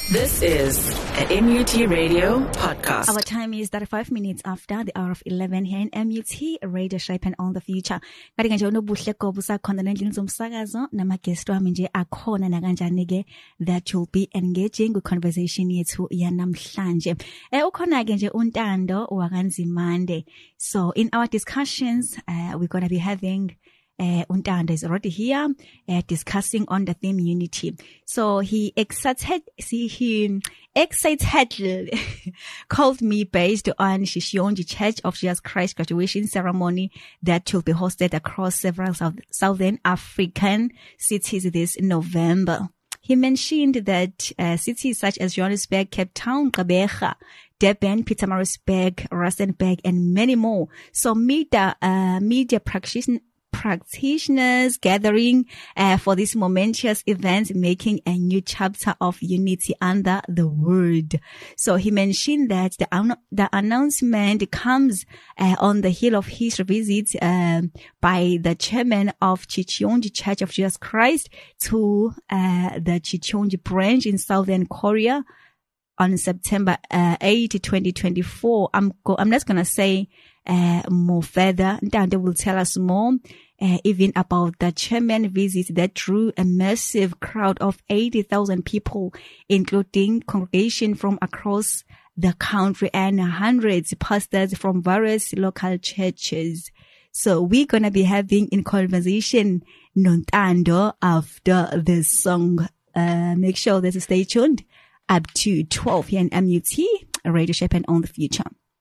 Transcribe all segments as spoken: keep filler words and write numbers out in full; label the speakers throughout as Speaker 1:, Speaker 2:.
Speaker 1: This is an M U T Radio podcast.
Speaker 2: Our time is thirty-five minutes after the hour of eleven here in M U T Radio, shaping on the future. Kati kanje unobuhle kobusa khona nendlini zomsakazo namaguest wami nje akhona nakanjani ke that you'll be engaging with conversation yethu yanamhlanje. Eh ukhona ke nje uNtando wakanzimande. So in our discussions uh, we're going to be having Uh, Untando is already here uh, discussing on the theme unity. So he excited, see, he excited called me based on Shishionji Church of Jesus Christ graduation ceremony that will be hosted across several South, Southern African cities this November. He mentioned that uh, cities such as Johannesburg, Cape Town, Gqeberha, Durban, Pietermaritzburg, Rustenburg, and many more. So media, uh, media practitioners practitioners gathering uh, for this momentous event, making a new chapter of unity under the word. So he mentioned that the un- the announcement comes uh, on the heel of his visit uh, by the chairman of Chicheonji Church of Jesus Christ to uh, the Chicheonji branch in Southern Korea on September uh, eighth, twenty twenty-four. I'm go- I'm just gonna say uh, more further. Ntando will tell us more. Uh, even about the chairman visit that drew a massive crowd of eighty thousand people, including congregation from across the country and hundreds of pastors from various local churches. So we're going to be having in conversation Nontando after this song. Uh, make sure that you stay tuned up to twelve here in M U T, Radio Shaping on the Future.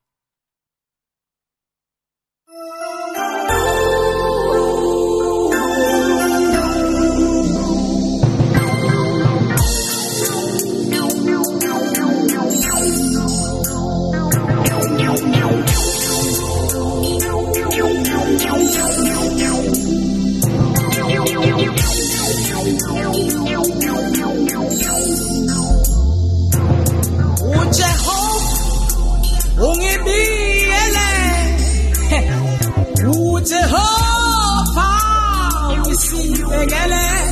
Speaker 3: Jehovah, we see you again.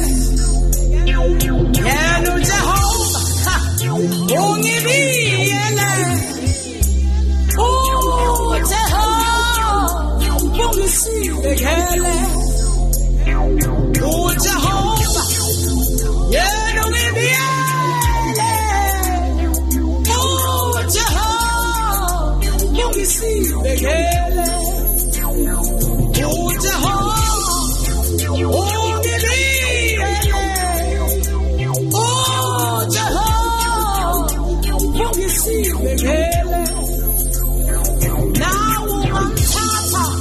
Speaker 3: Yeah, no Jehovah, only me. Oh, Jehovah, we see you again. Oh, Jehovah, yeah, no me. Oh, Jehovah, we see you again. Oh, Jehovah, oh, oh, Jehovah, you see me now on top of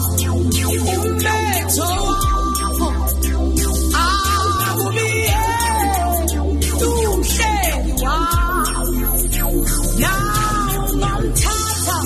Speaker 3: I will be able to say you are now on top of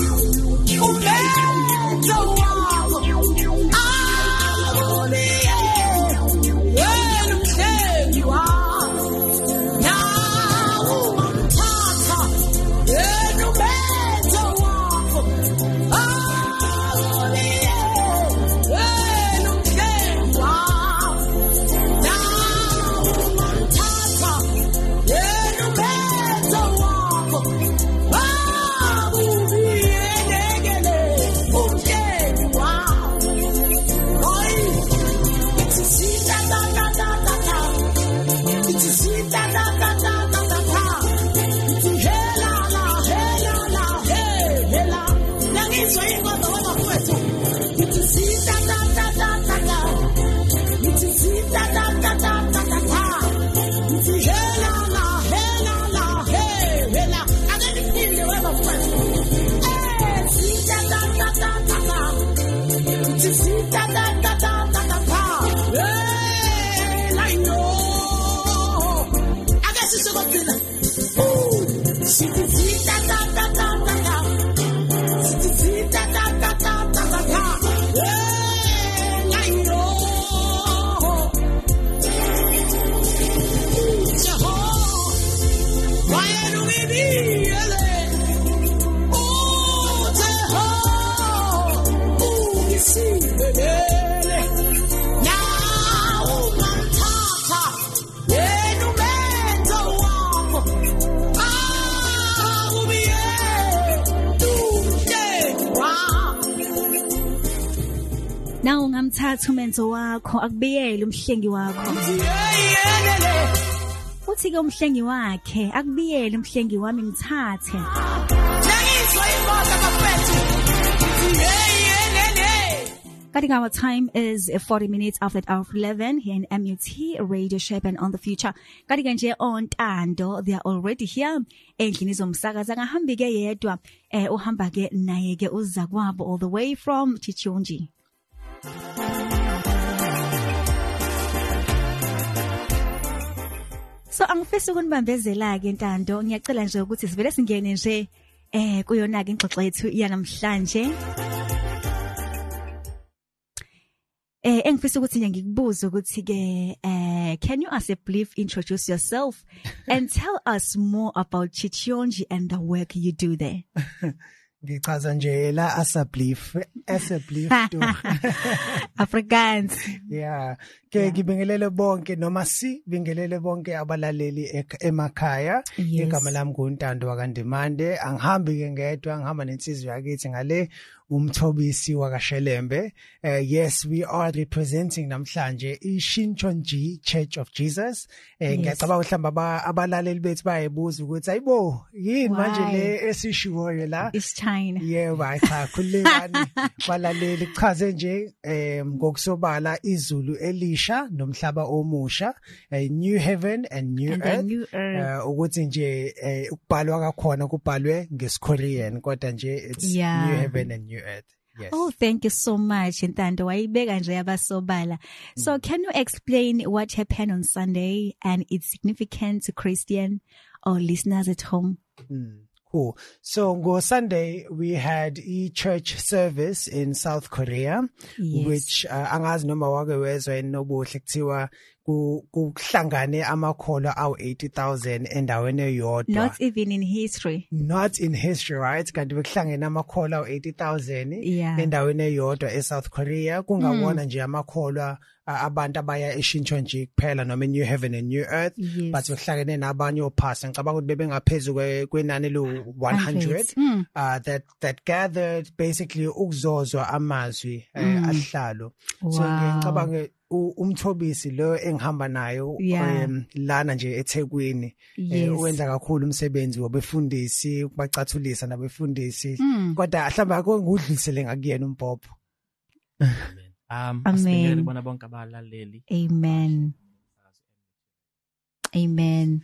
Speaker 3: now,
Speaker 2: Now ungamthatha umenzo wakho akubiyele umhlengi wakho. Uthi ke umhlengi wakhe akubiyele umhlengi wami ngithathe. Cutting our time is forty minutes after the hour of eleven here in M U T Radio Shaping on the Future. Cutting nje on Tando, they are already here. Endlini zomsakaza ngahambi ke yedwa eh uhamba ke naye ke uza kwabo all the way from Chichonji. So angifisa ukunibambezela ke Ntando, ngiyacela nje ukuthi sivele singene nje eh kuyona ke ingxoxo yethu yanamhlanje. Eh engifisa ukuthi nje ngikubuze ukuthi ke eh can you as a brief introduce yourself and tell us more about Chichonji and the work you do there.
Speaker 4: Ngichaza nje la as a brief as a brief to
Speaker 2: Afrikaans.
Speaker 4: Yeah ke ngibingelele bonke noma si bingelele bonke abalaleli emakhaya igama lami nguNtando waKandimande angihambi ke ngedwa ngihamba nensizwe yakithi ngale umthobisi wakaShelembe. Uh, yes, we are representing namhlanje iShinchonji Church of Jesus. Eh ngiyacabanga mhlamba abalaleli bethu bayebuza ukuthi ayibo yini manje le esishiwoyo la
Speaker 2: It's China.
Speaker 4: Yeah, cha khulekani balaleli chaze nje eh ngokusobala izulu elisha nomhlaba omusha, a new heaven and new
Speaker 2: and
Speaker 4: earth.
Speaker 2: New earth.
Speaker 4: Uh, ukuthi nje ukubhalwa kakhona kubhalwe ngeSkorean kodwa nje it's
Speaker 2: Yeah.
Speaker 4: new heaven and new earth. Yes.
Speaker 2: Oh, thank you so much, Ntando. Wayibeka nje abasobala. So, can you explain what happened on Sunday and its significance to Christian or listeners at home?
Speaker 4: Mm. Cool. So on Sunday we had a church service in South Korea,
Speaker 2: Yes.
Speaker 4: which uh, angazi noma wake wezwe nobuhle kuthiwa kuhlangane amakholwa awu eighty thousand endaweni eyodwa.
Speaker 2: Not even in history.
Speaker 4: Not in history, right? Kanti bekuhlangene amakholwa awu eighty thousand
Speaker 2: Yeah.
Speaker 4: endaweni eyodwa eSouth Korea. Kungawona nje amakholwa abantu abaya eShinchonji kuphela noma New Heaven and New Earth,
Speaker 2: Yes.
Speaker 4: but bekuhlangene nabanye opastor ngicabanga ukuthi bebengaphezulu kwenani lo one hundred
Speaker 2: Mm.
Speaker 4: uh that that gathered basically ukuzozwa amazwi eh, ahlalo. So
Speaker 2: Wow.
Speaker 4: ngicabanga umthobisi lo engihamba nayo
Speaker 2: Yeah.
Speaker 4: um, lana nje eThekwini
Speaker 2: Yes.
Speaker 4: eh, wenza kakhulu umsebenzi wabefundisi ukubacathulisa nabefundisi
Speaker 2: Mm.
Speaker 4: kodwa mhlawumbe akungudlulisele ngakuyena umpopho.
Speaker 5: Um,
Speaker 2: Amen.
Speaker 5: asibingelele bona bonke abalaleli.
Speaker 2: Amen. Amen.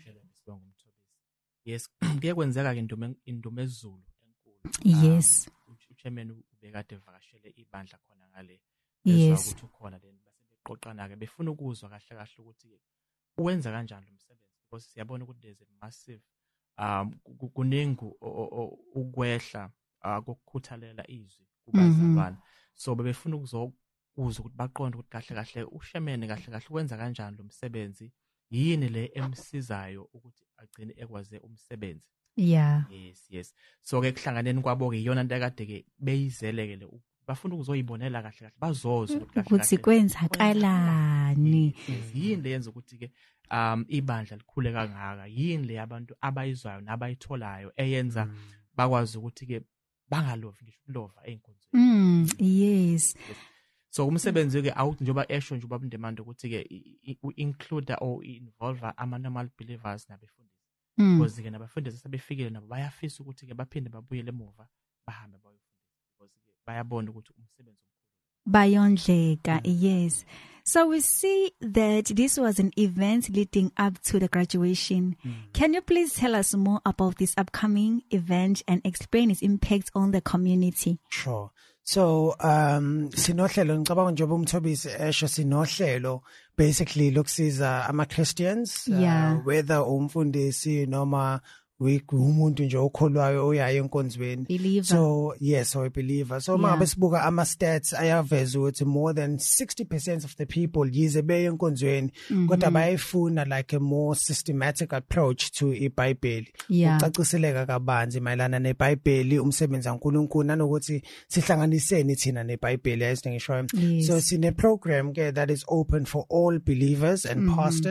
Speaker 5: Yes, kuye kwenzeka ke indume indume ezulu enkulu.
Speaker 2: Yes.
Speaker 5: Uchairman ubekade evakashele ibandla khona ngale.
Speaker 2: Yes.
Speaker 5: Ukuthi ukhona then base beqoqana ke befuna ukuzwa kahle kahle ukuthi uwenza kanjani lo msebenzi because siyabona ukuthi there's a massive um kuningi ukwehla ukukhuthalela izwi kubazalwane. So bebefuna ukuzokuzwa ukuthi baqonde ukuthi kahle kahle uShemene kahle kahle ukwenza kanjani lo msebenzi, yini le emsizayo ukuthi agcine ekwaze umsebenzi.
Speaker 2: Yeah.
Speaker 5: Yes, yes. So ke kuhlanganeni kwabo ke iyona into akade ke beyizeleke le bafuna ukuzoyibonela kahle kahle bazozwe
Speaker 2: Ukuthi kwenzakalani.
Speaker 5: yini le yenza ukuthi ke um ibandla likhule kangaka, yini le abantu abayizwayo nabayitholayo eyenza bakwazi ukuthi ke bangalovi ngisho ulova einkonzweni.
Speaker 2: Mm, yes.
Speaker 5: So umsebenzi ke awuthi njoba esho nje ubaba Ndemande ukuthi ke include or involve ama normal believers nabefundisi.
Speaker 2: Mm.
Speaker 5: Because ke nabafundisi sebefikile nabo bayafisa ukuthi ke baphinde babuyele emuva bahambe bayofundisa because ke bayabona ukuthi umsebenzi
Speaker 2: Bayondleka, yes. So we see that this was an event leading up to the graduation.
Speaker 4: Mm.
Speaker 2: Can you please tell us more about this upcoming event and explain its impact on the community?
Speaker 4: Sure. So um sinohlelo ngicabanga njengoba umthobisi esho sinohlelo basically lokusiza ama Christians,
Speaker 2: Yeah.
Speaker 4: uh, whether umfundisi noma umuntu nje okholwayo oyaye enkonzweni.
Speaker 2: Believer.
Speaker 4: So yes, or a believer. So
Speaker 2: Yeah.
Speaker 4: mangabe sibuka ama stats ayaveza ukuthi more than sixty percent of the people yize beye enkonzweni kodwa bayifuna like a more systematic approach to iBhayibheli.
Speaker 2: Yeah.
Speaker 4: Ucaciseleka kabanzi mayelana neBhayibheli, umsebenzi kaNkulunkulu nanokuthi sihlanganiseni thina neBhayibheli esingisho.
Speaker 2: Yes.
Speaker 4: So sine program ke that is open for all believers and pastors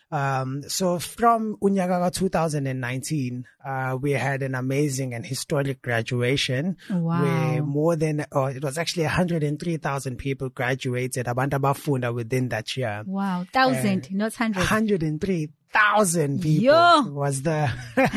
Speaker 4: Um, so from Unyagaga two thousand nineteen, uh, we had an amazing and historic graduation.
Speaker 2: Wow.
Speaker 4: Where more than, oh, it was actually one hundred three thousand people graduated, Abantu Bafunda, within that year.
Speaker 2: Wow. Thousand, not hundred.
Speaker 4: one hundred three thousand people.
Speaker 2: Yo.
Speaker 4: was the,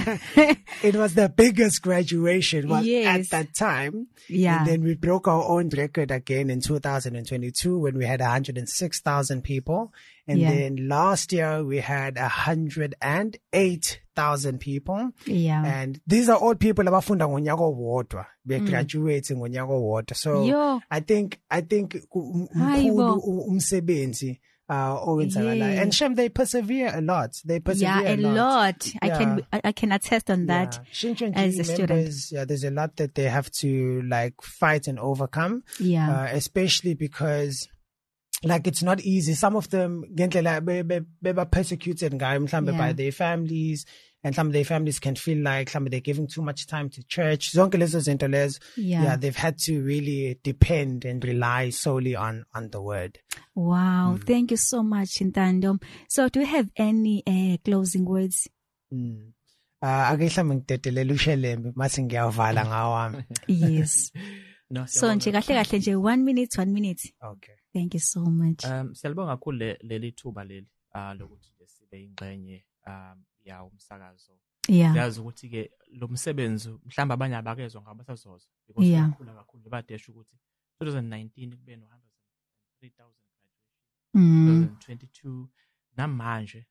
Speaker 4: it was the biggest graduation was
Speaker 2: Yes.
Speaker 4: at that time.
Speaker 2: Yeah.
Speaker 4: And then we broke our own record again in two thousand twenty-two when we had one hundred six thousand people. And
Speaker 2: Yeah.
Speaker 4: then last year we had one hundred eight thousand people.
Speaker 2: Yeah.
Speaker 4: And these are all people abafunda ngonyaka owodwa. Be graduating ngonyaka owodwa. So
Speaker 2: Yo.
Speaker 4: I think, I think um-
Speaker 2: Hayibo.
Speaker 4: umkhulu u- umsebenzi uh owenzakalayo.
Speaker 2: Yeah.
Speaker 4: And Shem, they persevere a lot. They persevere
Speaker 2: Yeah, a lot. I
Speaker 4: Yeah.
Speaker 2: can I, I can attest on that.
Speaker 4: Yeah. Shinchonji
Speaker 2: as a student.
Speaker 4: members, yeah, there's a lot that they have to like fight and overcome.
Speaker 2: Yeah.
Speaker 4: Uh, especially because like it's not easy. Some of them ngendlela be be be persecuted ngayo mhlambe
Speaker 2: Yeah.
Speaker 4: by their families, and some of their families can feel like some they're giving too much time to church. Zonke lezo zinto lezo,
Speaker 2: Yeah.
Speaker 4: yeah, they've had to really depend and rely solely on on the word.
Speaker 2: Wow. Thank you so much, Ntando. So do you have any uh, closing words?
Speaker 4: Mm. Uh, ake mhlambe ngitetelela ushelembe mase ngiyavala ngawami.
Speaker 2: Yes.
Speaker 5: No,
Speaker 2: So
Speaker 5: siyabonga.
Speaker 2: nje kahle kahle nje one minute, one minute.
Speaker 4: Okay.
Speaker 2: Thank you so much.
Speaker 5: Um siyalibonga kakhulu le- leli thuba leli ah lokuthi nje sibe ingxenye um ya umsakazo.
Speaker 2: Yeah.
Speaker 5: Siyazi ukuthi ke lo msebenzi mhlamba abanye abakezwa ngabasazozo because
Speaker 2: Yeah.
Speaker 5: kakhulu kakhulu badesha ukuthi twenty nineteen kube no one hundred three thousand graduation.
Speaker 2: Mm.
Speaker 5: twenty twenty-two namanje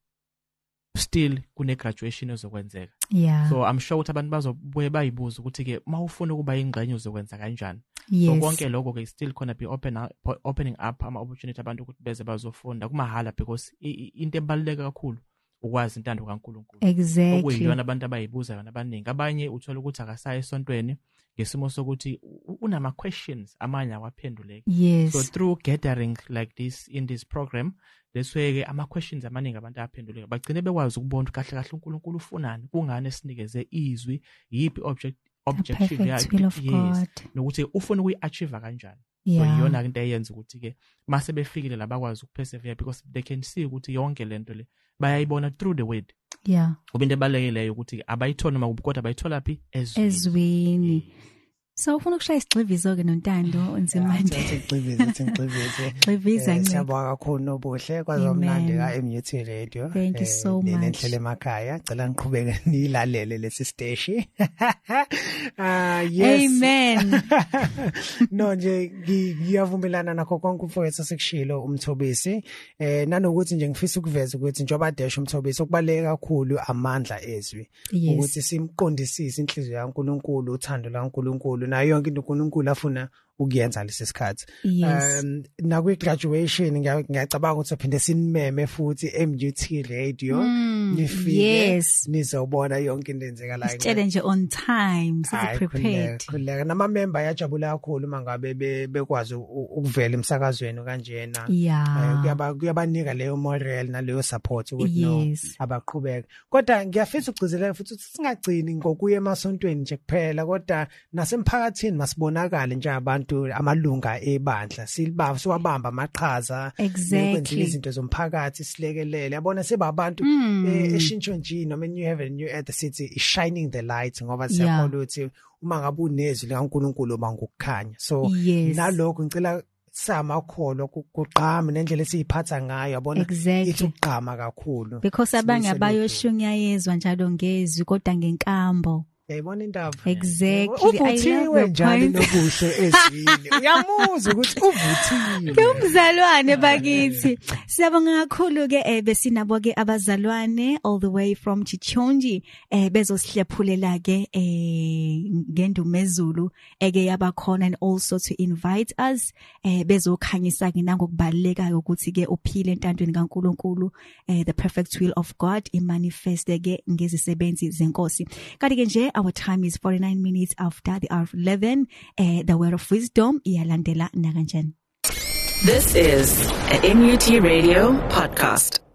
Speaker 5: still kune graduation ezokwenzeka.
Speaker 2: Yeah.
Speaker 5: So I'm sure ukuthi abantu bazobuye bayibuza ukuthi ke mawufuna ukuba ingxenye uzokwenza kanjani. So
Speaker 2: Yes.
Speaker 5: konke lokho ke still khona be open up, opening up ama opportunity abantu ukuthi beze bazofunda kumahala because i- i- into ebaluleke kakhulu ukwazi intando kaNkulunkulu.
Speaker 2: Exactly.
Speaker 5: Okuyiyona abantu abayibuza yona abaningi. Abanye uthola ukuthi akasaya esontweni ngesimo sokuthi u- unama questions amanye awaphenduleki.
Speaker 2: Yes.
Speaker 5: So through gathering like this in this program, this way ke ama questions amaningi abantu ayaphenduleka. Bagcine bekwazi ukubona kahle kahle uNkulunkulu ufunani, kungane sinikeze izwi, yipi object
Speaker 2: The
Speaker 5: objective
Speaker 2: perfect will of
Speaker 5: yes,
Speaker 2: God.
Speaker 5: nokuthi ufuna ukuyiachieve kanjani. So
Speaker 2: Yeah.
Speaker 5: iyona into eyenza ukuthi ke mase befikile la bakwazi ukupersevere because they can see ukuthi yonke lento le bayayibona through the word.
Speaker 2: Yeah.
Speaker 5: Kuba into ebalekeleyo ukuthi abayitholi noma kodwa bayithola phi ezweni.
Speaker 2: Ezweni. So ufuna ukushaya isigxivizo ke noNtando Nzimande.
Speaker 4: Ngixivise ngixivise.
Speaker 2: Gxiviza
Speaker 4: Eh,
Speaker 2: ncane.
Speaker 4: Siyabonga kakhulu nobuhle kwazomnandi ka
Speaker 2: Amen.
Speaker 4: M U T Radio.
Speaker 2: Thank you
Speaker 4: eh,
Speaker 2: so
Speaker 4: ne-
Speaker 2: much.
Speaker 4: Nenhlele emakhaya. Cela ngiqhubeke nilalele lesi station. Ah yes.
Speaker 2: Amen.
Speaker 4: No nje ngi- ngiyavumelana nakho konke umfowethu sekushilo umthobisi. Eh nanokuthi nje ngifisa ukuveza ukuthi njoba desha umthobisi okubaleka kakhulu amandla ezwi.
Speaker 2: Yes.
Speaker 4: Ukuthi simqondisise inhliziyo yaNkuluNkulu, uthando laNkuluNkulu nayo yonke into uNkulunkulu afuna ukuyenza lesikhathi.
Speaker 2: Yes.
Speaker 4: Um nakwi graduation ngiya- ngiyacabanga ukuthi aphinde sinimeme futhi M U T Radio
Speaker 2: Mm,
Speaker 4: nifike
Speaker 2: yes.
Speaker 4: nizobona yonke into enzekalayo.
Speaker 2: Sitshele nje on time, sizi
Speaker 4: Hayi,
Speaker 2: prepared.
Speaker 4: khuleka, khuleka. Nama member yajabula kakhulu mangabe be- bekwazi u- ukuvela emsakazweni kanjena. Eh,
Speaker 2: Yeah.
Speaker 4: kuyaba kuyabanika leyo moral naleyo support ukuthi no
Speaker 2: Yes.
Speaker 4: abaqhubeka. Kodwa ngiyafisa ukugcizelela futhi ukuthi singagcini ngokuya emasontweni nje kuphela kodwa nasemphakathini masibonakale nje abantu amalunga ebandla silibamba siwabamba amaqhaza
Speaker 2: Exactly.
Speaker 4: ukwenza izinto zomphakathi silekelele yabona sebabantu
Speaker 2: Mm.
Speaker 4: eh, eshintsho nje noma new heaven new earth city is shining the light ngoba
Speaker 2: Yeah.
Speaker 4: siyakholwa ukuthi uma ngabe unezwi likaNkuluNkulu bangokukhanya so
Speaker 2: Yes.
Speaker 4: nalokho ngicela samakholo kuqhama nendlela esiyiphatha ngayo yabona
Speaker 2: Exactly.
Speaker 4: ithi uqhama kakhulu
Speaker 2: Because abanye
Speaker 4: Sibuyisele
Speaker 2: abayoshunyayezwa njalo ngezwi kodwa ngenkambo.
Speaker 4: yayibona indaba
Speaker 2: Exactly. I love
Speaker 4: uvuthiwe
Speaker 2: your
Speaker 4: njalo
Speaker 2: point.
Speaker 4: nobuhle ezwini uyamuzwa ukuthi uvuthiwe
Speaker 2: Ke umzalwane bakithi. Siyabonga kakhulu ke eh, besinabo ke abazalwane all the way from Chichonji eh bezosihlephulela ke eh ngendumezulu eke yabakhona and also to invite us eh bezokhanyisa ke nangokubaleka ukuthi ke uphile entandweni kaNkuluNkulu eh the perfect will of God imanifeste ke ngezisebenzi zenkosi. Kanti ke nje our time is forty-nine minutes after the hour of eleven eh the word of wisdom iyalandela nakanjani.
Speaker 1: This is a M U T Radio podcast.